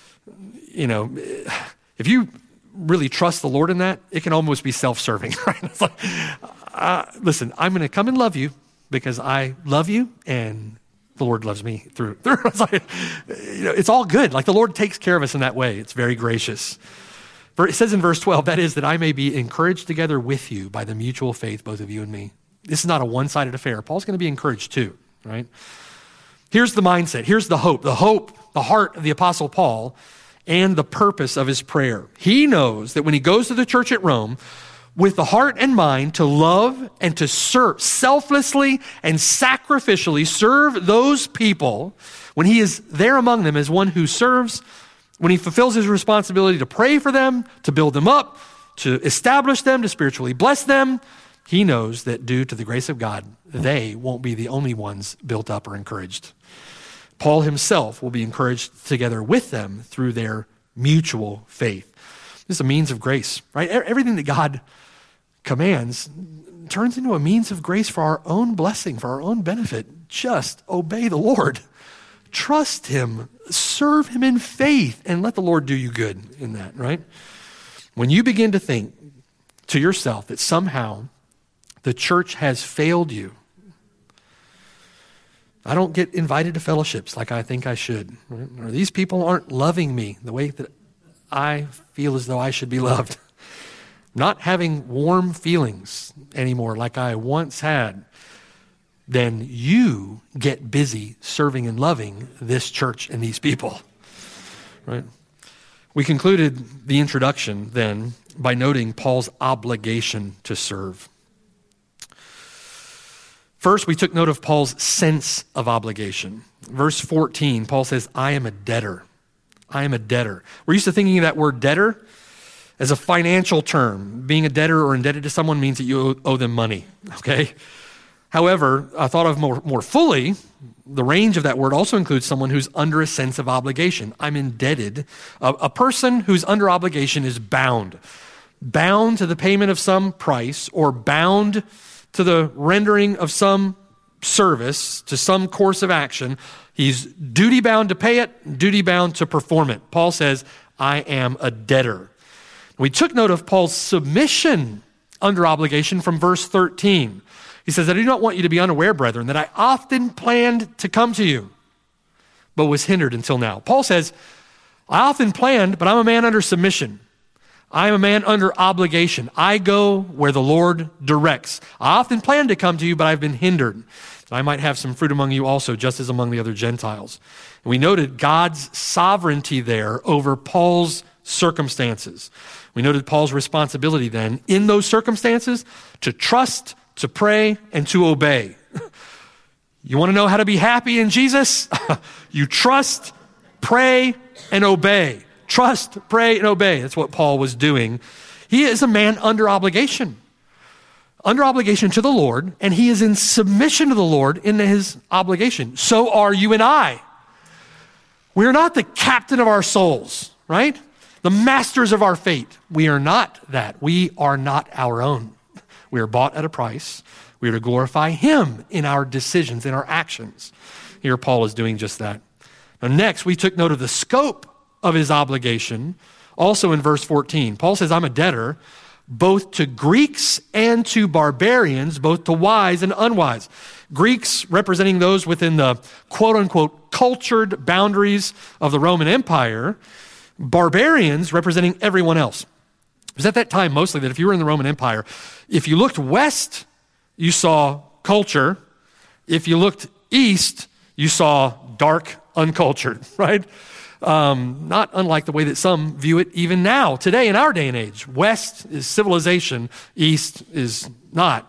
if you really trust the Lord in that, it can almost be self-serving, right? It's like, listen, I'm going to come and love you because I love you and the Lord loves me through. It's like, it's all good. Like the Lord takes care of us in that way. It's very gracious. It says in verse 12, that is, that I may be encouraged together with you by the mutual faith, both of you and me. This is not a one-sided affair. Paul's going to be encouraged too, right? Here's the mindset. Here's the hope, the heart of the Apostle Paul, and the purpose of his prayer. He knows that when he goes to the church at Rome, with the heart and mind to love and to serve, selflessly and sacrificially serve those people, when he is there among them as one who serves, when he fulfills his responsibility to pray for them, to build them up, to establish them, to spiritually bless them, he knows that due to the grace of God, they won't be the only ones built up or encouraged. Paul himself will be encouraged together with them through their mutual faith. This is a means of grace, right? Everything that God commands turns into a means of grace for our own blessing, for our own benefit. just obey the Lord. Trust him, serve him in faith, and let the Lord do you good in that, right? When you begin to think to yourself that somehow the church has failed you, I don't get invited to fellowships like I think I should, right? Or these people aren't loving me the way that I feel as though I should be loved. Not having warm feelings anymore like I once had, then you get busy serving and loving this church and these people, right? We concluded the introduction then by noting Paul's obligation to serve. First, we took note of Paul's sense of obligation. Verse 14, Paul says, I am a debtor. I am a debtor. We're used to thinking of that word debtor as a financial term. Being a debtor or indebted to someone means that you owe them money, okay? However, I thought of more fully, the range of that word also includes someone who's under a sense of obligation. I'm indebted. A person who's under obligation is bound to the payment of some price or bound to the rendering of some service, to some course of action. He's duty bound to pay it, duty bound to perform it. Paul says, I am a debtor. We took note of Paul's submission under obligation from verse 13. He says, I do not want you to be unaware, brethren, that I often planned to come to you, but was hindered until now. Paul says, I often planned, but I'm a man under submission. I am a man under obligation. I go where the Lord directs. I often planned to come to you, but I've been hindered. I might have some fruit among you also, just as among the other Gentiles. And we noted God's sovereignty there over Paul's circumstances. We noted Paul's responsibility then in those circumstances to trust, to pray, and to obey. You want to know how to be happy in Jesus? You trust, pray, and obey. Trust, pray, and obey. That's what Paul was doing. He is a man under obligation to the Lord, and he is in submission to the Lord in his obligation. So are you and I. We are not the captain of our souls, right? The masters of our fate. We are not that. We are not our own. We are bought at a price. We are to glorify him in our decisions, in our actions. Here Paul is doing just that. Now next, we took note of the scope of his obligation, also in verse 14. Paul says, I'm a debtor, both to Greeks and to barbarians, both to wise and unwise. Greeks representing those within the quote-unquote cultured boundaries of the Roman Empire, barbarians representing everyone else. It was at that time mostly that if you were in the Roman Empire, if you looked west, you saw culture. If you looked east, you saw dark, uncultured, right? Not unlike the way that some view it even now, today in our day and age. West is civilization, east is not.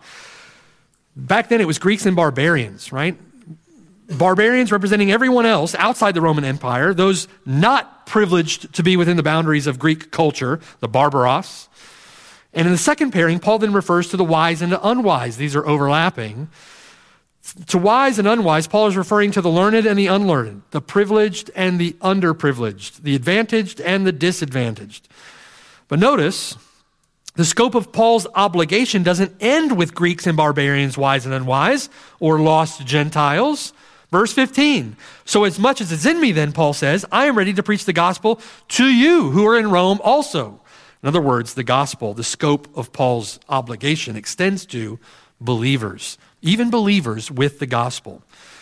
Back then it was Greeks and barbarians, right? Barbarians representing everyone else outside the Roman Empire, those not privileged to be within the boundaries of Greek culture, the barbaros. And in the second pairing, Paul then refers to the wise and the unwise. These are overlapping. To wise and unwise, Paul is referring to the learned and the unlearned, the privileged and the underprivileged, the advantaged and the disadvantaged. But notice, the scope of Paul's obligation doesn't end with Greeks and barbarians, wise and unwise, or lost Gentiles. Verse 15, so as much as it's in me then, Paul says, I am ready to preach the gospel to you who are in Rome also. In other words, the gospel, the scope of Paul's obligation extends to believers, even believers with the gospel.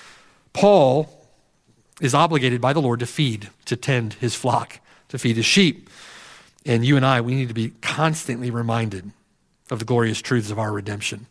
Paul is obligated by the Lord to feed, to tend his flock, to feed his sheep. And you and I, we need to be constantly reminded of the glorious truths of our redemption.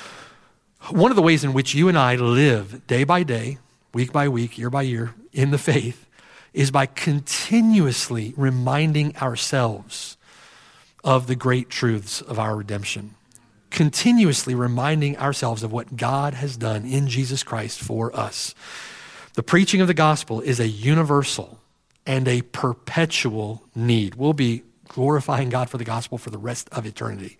One of the ways in which you and I live day by day, week by week, year by year in the faith is by continuously reminding ourselves of the great truths of our redemption. Continuously reminding ourselves of what God has done in Jesus Christ for us. The preaching of the gospel is a universal and a perpetual need. We'll be glorifying God for the gospel for the rest of eternity.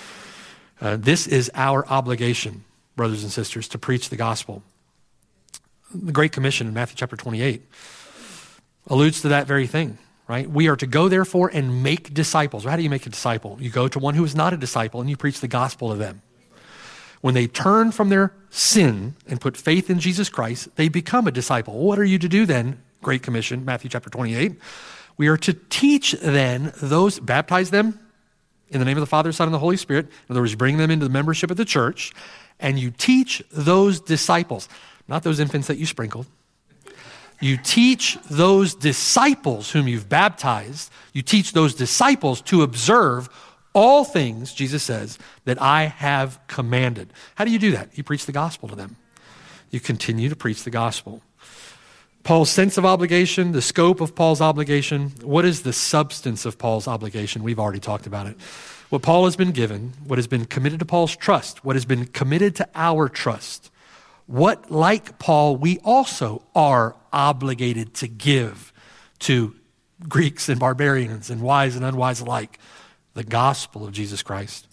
This is our obligation, brothers and sisters, to preach the gospel. The Great Commission in Matthew chapter 28 alludes to that very thing, right? We are to go, therefore, and make disciples. How do you make a disciple? You go to one who is not a disciple and you preach the gospel to them. When they turn from their sin and put faith in Jesus Christ, they become a disciple. What are you to do then? Great Commission, Matthew chapter 28. We are to teach then those, baptize them in the name of the Father, Son, and the Holy Spirit. In other words, bring them into the membership of the church, and you teach those disciples, not those infants that you sprinkled. You teach those disciples whom you've baptized, you teach those disciples to observe all things, Jesus says, that I have commanded. How do you do that? You preach the gospel to them. You continue to preach the gospel. Paul's sense of obligation, the scope of Paul's obligation. What is the substance of Paul's obligation? We've already talked about it. What Paul has been given, what has been committed to Paul's trust, what has been committed to our trust, what, like Paul, we also are obligated to give to Greeks and barbarians and wise and unwise alike, the gospel of Jesus Christ.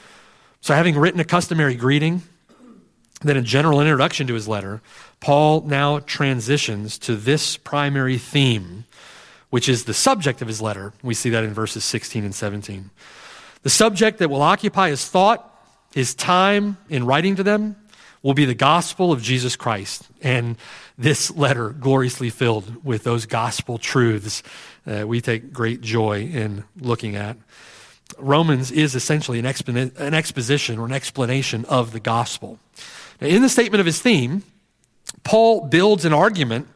So having written a customary greeting, then a general introduction to his letter, Paul now transitions to this primary theme, which is the subject of his letter. We see that in verses 16 and 17. The subject that will occupy his thought, his time in writing to them, will be the gospel of Jesus Christ. And this letter, gloriously filled with those gospel truths, we take great joy in looking at. Romans is essentially an exposition or an explanation of the gospel. Now, in the statement of his theme, Paul builds an argument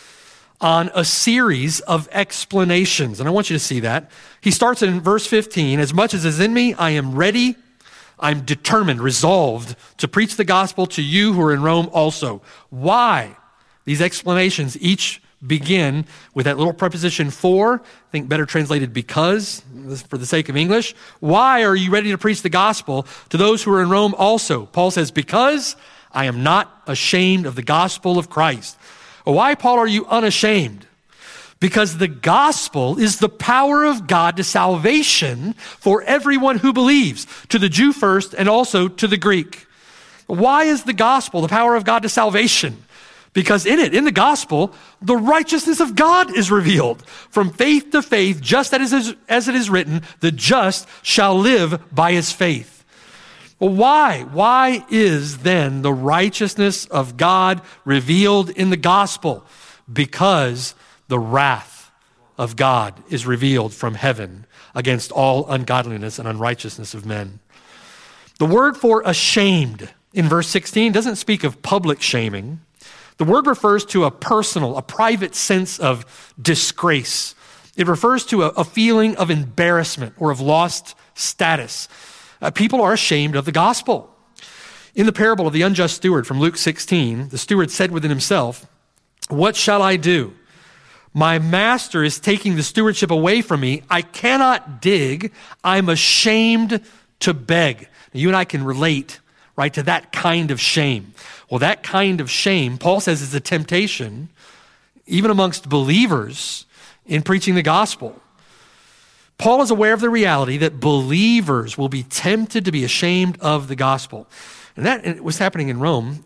on a series of explanations. And I want you to see that. He starts in verse 15, as much as is in me, I am ready, I'm determined, resolved to preach the gospel to you who are in Rome also. Why? These explanations each begin with that little preposition for, I think better translated because, for the sake of English. Why are you ready to preach the gospel to those who are in Rome also? Paul says, because I am not ashamed of the gospel of Christ. Why, Paul, are you unashamed? Because the gospel is the power of God to salvation for everyone who believes, to the Jew first and also to the Greek. Why is the gospel the power of God to salvation? Because in the gospel, the righteousness of God is revealed from faith to faith, just as it is written, the just shall live by his faith. Well, why? Why is then the righteousness of God revealed in the gospel? Because the wrath of God is revealed from heaven against all ungodliness and unrighteousness of men. The word for ashamed in verse 16 doesn't speak of public shaming. The word refers to a personal, a private sense of disgrace. It refers to a feeling of embarrassment or of lost status. People are ashamed of the gospel. In the parable of the unjust steward from Luke 16, the steward said within himself, "What shall I do? My master is taking the stewardship away from me. I cannot dig. I'm ashamed to beg." Now, you and I can relate, right, to that kind of shame. Well, that kind of shame, Paul says, is a temptation, even amongst believers, in preaching the gospel. Paul is aware of the reality that believers will be tempted to be ashamed of the gospel. And that was happening in Rome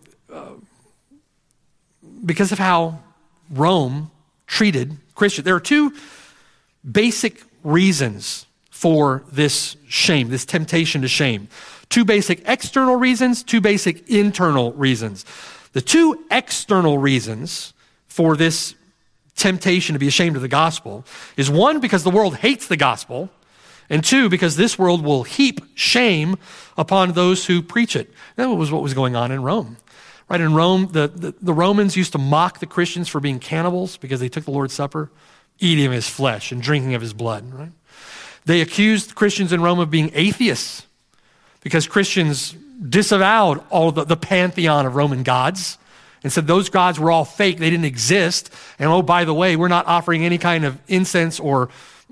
because of how Rome treated Christians. There are two basic reasons for this shame, this temptation to shame. Two basic external reasons, two basic internal reasons. The two external reasons for this temptation to be ashamed of the gospel is, one, because the world hates the gospel, and two, because this world will heap shame upon those who preach it. That was what was going on in Rome. Right, in Rome, the Romans used to mock the Christians for being cannibals because they took the Lord's Supper, eating of his flesh and drinking of his blood. Right? They accused Christians in Rome of being atheists because Christians disavowed all the pantheon of Roman gods and said those gods were all fake, they didn't exist. And oh, by the way, we're not offering any kind of incense or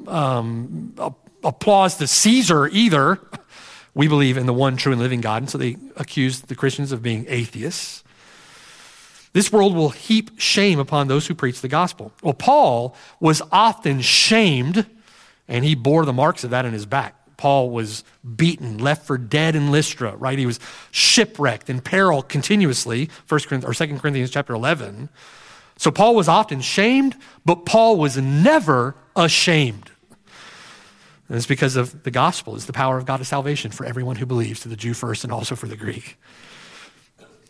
applause to Caesar either. We believe in the one true and living God. And so they accused the Christians of being atheists. This world will heap shame upon those who preach the gospel. Well, Paul was often shamed, and he bore the marks of that in his back. Paul was beaten, left for dead in Lystra, right? He was shipwrecked in peril continuously, 2 Corinthians chapter 11. So Paul was often shamed, but Paul was never ashamed. And it's because of the gospel is the power of God to salvation for everyone who believes, to the Jew first and also for the Greek.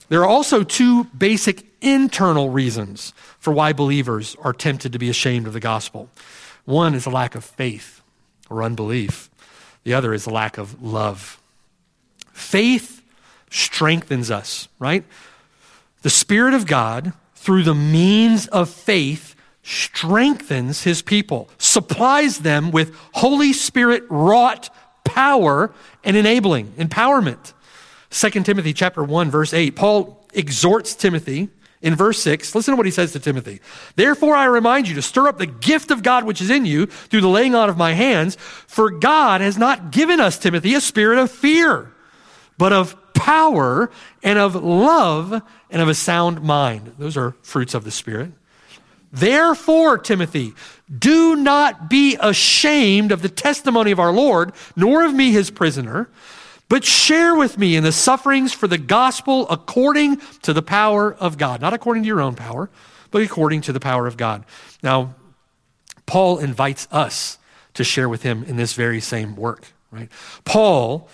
There are also two basic internal reasons for why believers are tempted to be ashamed of the gospel. One is a lack of faith or unbelief. The other is a lack of love. Faith strengthens us, right? The Spirit of God, through the means of faith, strengthens his people, supplies them with Holy Spirit wrought power and empowerment. 2 Timothy chapter 1, verse 8, Paul exhorts Timothy in verse 6. Listen to what he says to Timothy. Therefore I remind you to stir up the gift of God which is in you through the laying on of my hands. For God has not given us, Timothy, a spirit of fear, but of power and of love and of a sound mind. Those are fruits of the Spirit. Therefore, Timothy, do not be ashamed of the testimony of our Lord, nor of me his prisoner, but share with me in the sufferings for the gospel according to the power of God. Not according to your own power, but according to the power of God. Now, Paul invites us to share with him in this very same work, right? Paul,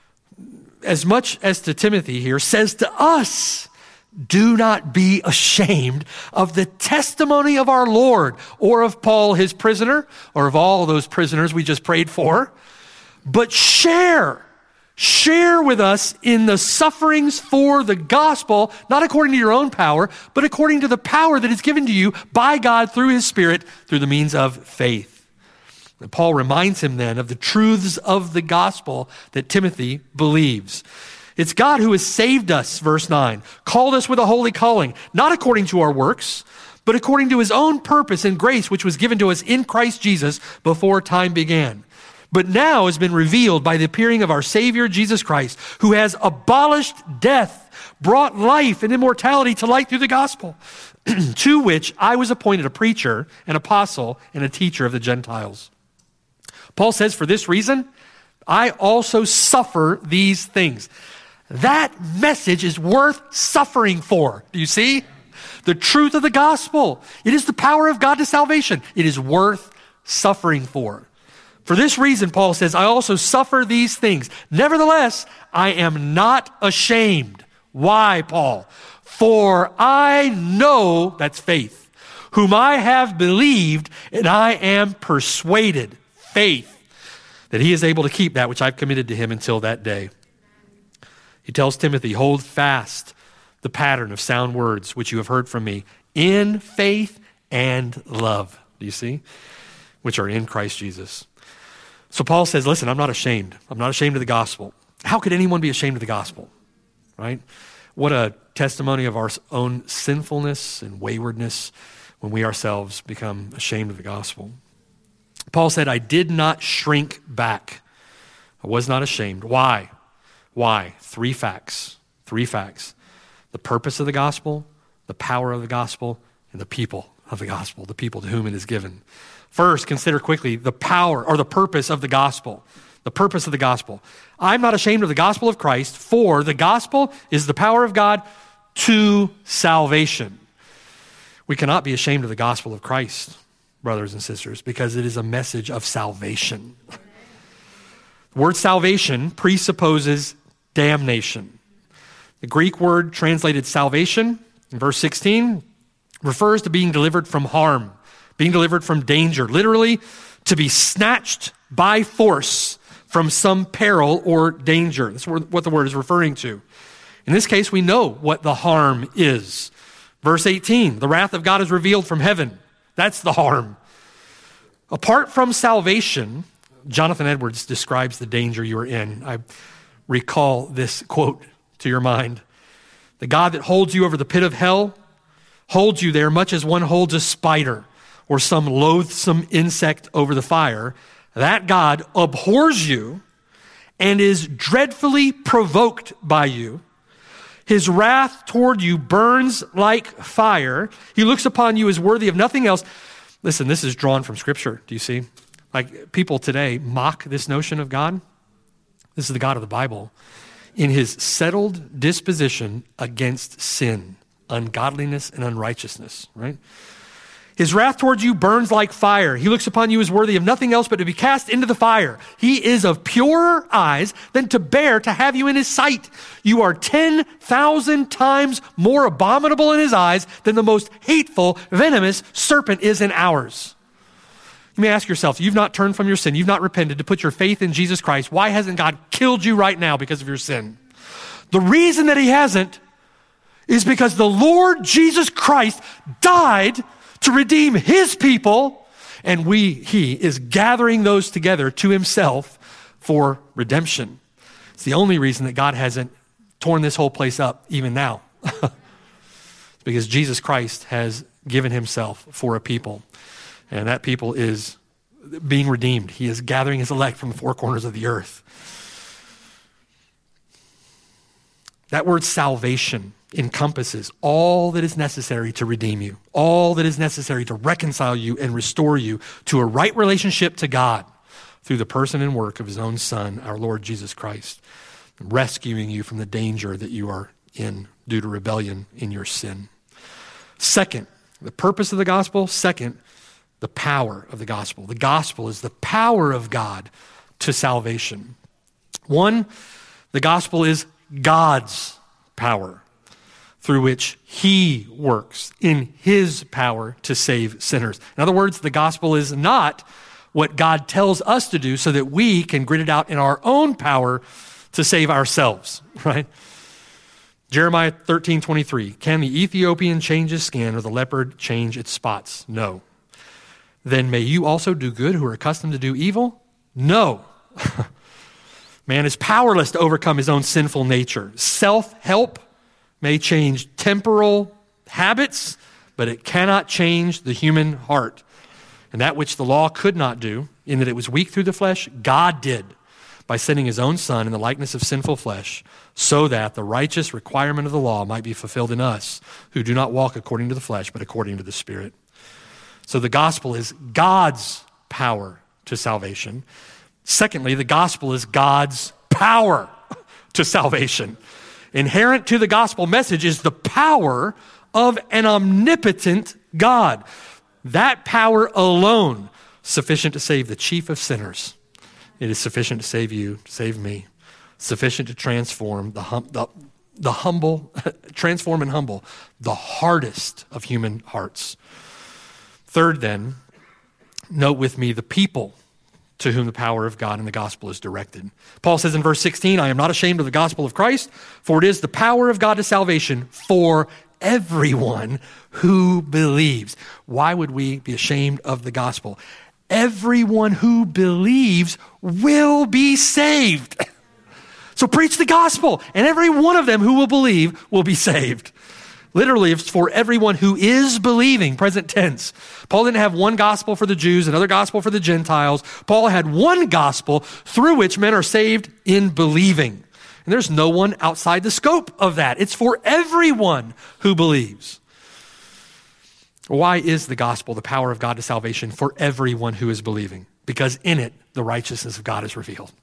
as much as to Timothy here, says to us, do not be ashamed of the testimony of our Lord, or of Paul, his prisoner, or of all those prisoners we just prayed for, but share with us in the sufferings for the gospel, not according to your own power, but according to the power that is given to you by God through his Spirit, through the means of faith. And Paul reminds him then of the truths of the gospel that Timothy believes. It's God who has saved us, verse 9, called us with a holy calling, not according to our works, but according to his own purpose and grace, which was given to us in Christ Jesus before time began. But now has been revealed by the appearing of our Savior, Jesus Christ, who has abolished death, brought life and immortality to light through the gospel, to which I was appointed a preacher, an apostle, and a teacher of the Gentiles. Paul says, for this reason, I also suffer these things. That message is worth suffering for. Do you see? The truth of the gospel. It is the power of God to salvation. It is worth suffering for. For this reason, Paul says, I also suffer these things. Nevertheless, I am not ashamed. Why, Paul? For I know, that's faith, whom I have believed, and I am persuaded, faith, that he is able to keep that which I've committed to him until that day. He tells Timothy, hold fast the pattern of sound words which you have heard from me in faith and love. Do you see? Which are in Christ Jesus. So Paul says, listen, I'm not ashamed. I'm not ashamed of the gospel. How could anyone be ashamed of the gospel? Right? What a testimony of our own sinfulness and waywardness when we ourselves become ashamed of the gospel. Paul said, I did not shrink back. I was not ashamed. Why? Why? Three facts. The purpose of the gospel, the power of the gospel, and the people of the gospel, the people to whom it is given. First, consider quickly the power or the purpose of the gospel. The purpose of the gospel. I'm not ashamed of the gospel of Christ, for the gospel is the power of God to salvation. We cannot be ashamed of the gospel of Christ, brothers and sisters, because it is a message of salvation. The word salvation presupposes damnation. The Greek word translated salvation in verse 16 refers to being delivered from harm, being delivered from danger, literally to be snatched by force from some peril or danger. That's what the word is referring to. In this case, we know what the harm is. Verse 18, the wrath of God is revealed from heaven. That's the harm. Apart from salvation, Jonathan Edwards describes the danger you are in. I recall this quote to your mind. The God that holds you over the pit of hell holds you there much as one holds a spider or some loathsome insect over the fire. That God abhors you and is dreadfully provoked by you. His wrath toward you burns like fire. He looks upon you as worthy of nothing else. Listen, this is drawn from Scripture. Do you see? Like people today mock this notion of God. This is the God of the Bible in his settled disposition against sin, ungodliness, and unrighteousness, right? His wrath towards you burns like fire. He looks upon you as worthy of nothing else but to be cast into the fire. He is of purer eyes than to bear to have you in his sight. You are 10,000 times more abominable in his eyes than the most hateful, venomous serpent is in ours. You may ask yourself, you've not turned from your sin, you've not repented to put your faith in Jesus Christ. Why hasn't God killed you right now because of your sin? The reason that he hasn't is because the Lord Jesus Christ died to redeem his people, and he is gathering those together to himself for redemption. It's the only reason that God hasn't torn this whole place up even now. It's because Jesus Christ has given himself for a people, and that people is being redeemed. He is gathering his elect from the four corners of the earth. That word salvation encompasses all that is necessary to redeem you, all that is necessary to reconcile you and restore you to a right relationship to God through the person and work of his own Son, our Lord Jesus Christ, rescuing you from the danger that you are in due to rebellion in your sin. Second, the purpose of the gospel. Second, the power of the gospel. The gospel is the power of God to salvation. One, the gospel is God's power through which he works in his power to save sinners. In other words, the gospel is not what God tells us to do so that we can grit it out in our own power to save ourselves, right? Jeremiah 13:23, can the Ethiopian change his skin or the leopard change its spots? No. Then may you also do good who are accustomed to do evil? No. Man is powerless to overcome his own sinful nature. Self-help may change temporal habits, but it cannot change the human heart. And that which the law could not do, in that it was weak through the flesh, God did by sending his own Son in the likeness of sinful flesh, so that the righteous requirement of the law might be fulfilled in us, who do not walk according to the flesh, but according to the Spirit. So the gospel is God's power to salvation. Secondly, the gospel is God's power to salvation. Inherent to the gospel message is the power of an omnipotent God. That power alone sufficient to save the chief of sinners. It is sufficient to save you, to save me. Sufficient to transform the humble, transform and humble the hardest of human hearts. Third, then, note with me the people to whom the power of God and the gospel is directed. Paul says in verse 16, I am not ashamed of the gospel of Christ, for it is the power of God to salvation for everyone who believes. Why would we be ashamed of the gospel? Everyone who believes will be saved. So preach the gospel, and every one of them who will believe will be saved. Literally, it's for everyone who is believing, present tense. Paul didn't have one gospel for the Jews, another gospel for the Gentiles. Paul had one gospel through which men are saved in believing. And there's no one outside the scope of that. It's for everyone who believes. Why is the gospel the power of God to salvation for everyone who is believing? Because in it, the righteousness of God is revealed.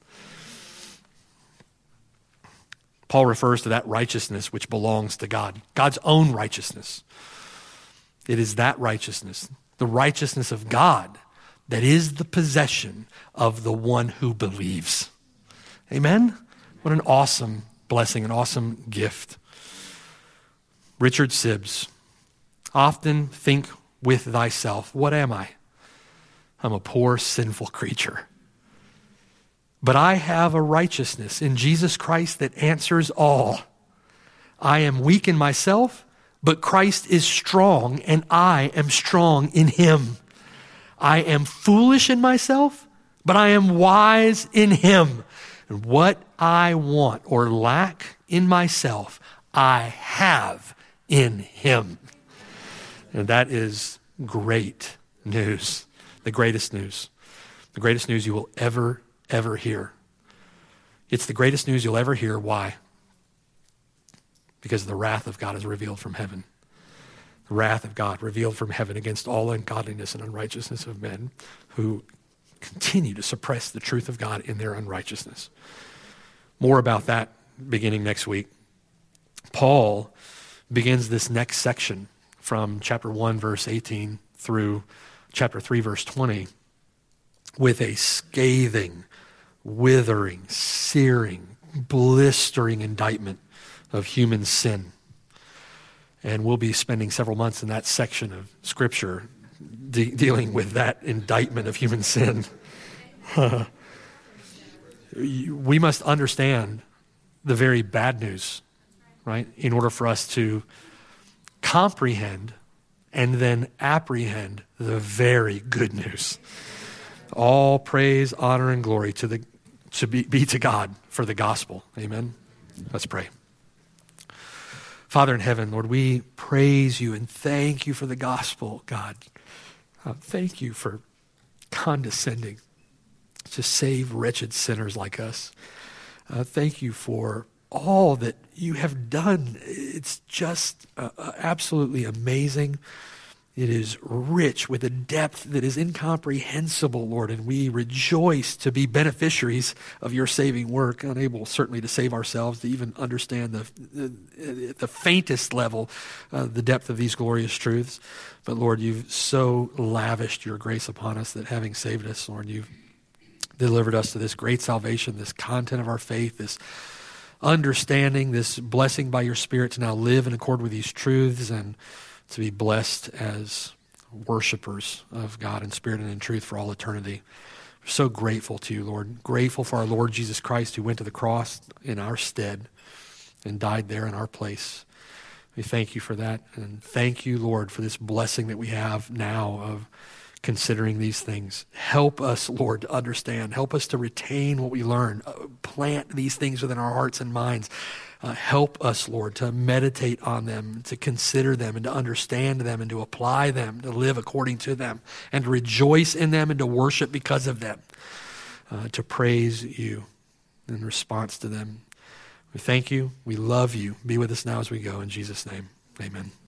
Paul refers to that righteousness which belongs to God, God's own righteousness. It is that righteousness, the righteousness of God, that is the possession of the one who believes. Amen? What an awesome blessing, an awesome gift. Richard Sibbes, often think with thyself, what am I? I'm a poor, sinful creature. But I have a righteousness in Jesus Christ that answers all. I am weak in myself, but Christ is strong, and I am strong in him. I am foolish in myself, but I am wise in him. And what I want or lack in myself, I have in him. And that is great news, the greatest news you will ever hear. It's the greatest news you'll ever hear. Why? Because the wrath of God is revealed from heaven. The wrath of God revealed from heaven against all ungodliness and unrighteousness of men who continue to suppress the truth of God in their unrighteousness. More about that beginning next week. Paul begins this next section from chapter 1, verse 18 through chapter 3, verse 20, with a scathing, withering, searing, blistering indictment of human sin. And we'll be spending several months in that section of Scripture dealing with that indictment of human sin. We must understand the very bad news, right, in order for us to comprehend and then apprehend the very good news. All praise, honor, and glory be to God for the gospel. Amen. Let's pray. Father in heaven, Lord, we praise you and thank you for the gospel, God. Thank you for condescending to save wretched sinners like us. Thank you for all that you have done. It's just absolutely amazing. It is rich with a depth that is incomprehensible, Lord, and we rejoice to be beneficiaries of your saving work, unable certainly to save ourselves, to even understand the faintest level the depth of these glorious truths. But Lord, you've so lavished your grace upon us that having saved us, Lord, you've delivered us to this great salvation, this content of our faith, this understanding, this blessing by your Spirit to now live in accord with these truths and to be blessed as worshipers of God in spirit and in truth for all eternity. We're so grateful to you, Lord. Grateful for our Lord Jesus Christ who went to the cross in our stead and died there in our place. We thank you for that. And thank you, Lord, for this blessing that we have now of considering these things. Help us, Lord, to understand. Help us to retain what we learn. Plant these things within our hearts and minds. Help us, Lord, to meditate on them, to consider them, and to understand them, and to apply them, to live according to them, and to rejoice in them, and to worship because of them, to praise you in response to them. We thank you. We love you. Be with us now as we go. In Jesus' name, amen.